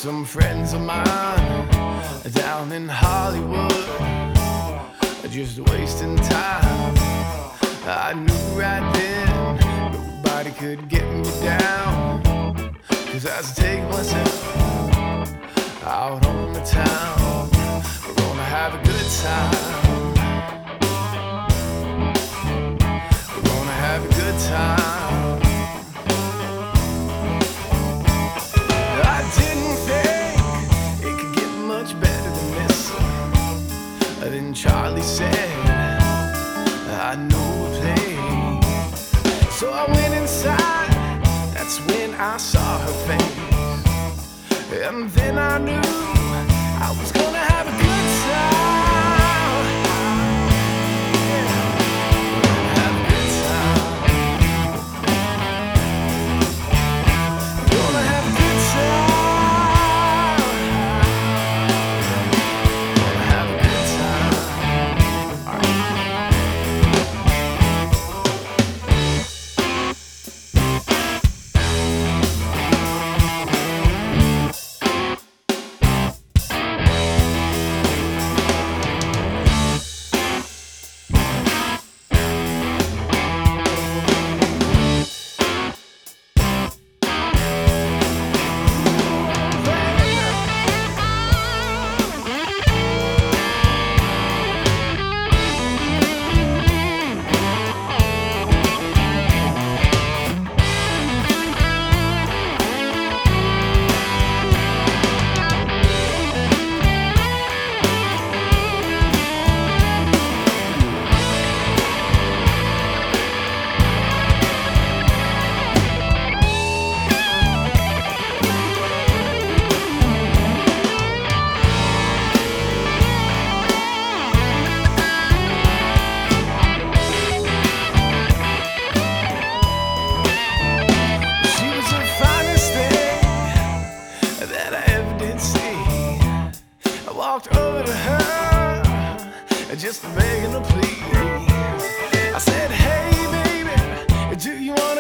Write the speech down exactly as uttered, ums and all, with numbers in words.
some friends of mine down in Hollywood, just wasting time. I knew right then nobody could get me down, 'cause I was taking myself out on the town. We're gonna have a good time. We're gonna have a good time. I didn't think it could get much better than this. Then Charlie said, I know a place. So I went inside, that's when I saw her face. And then I knew I was gonna have a good time. Yeah, gonna have a good time. Gonna have a good time. Walked over to her, just begging her please. I said, hey baby, do you want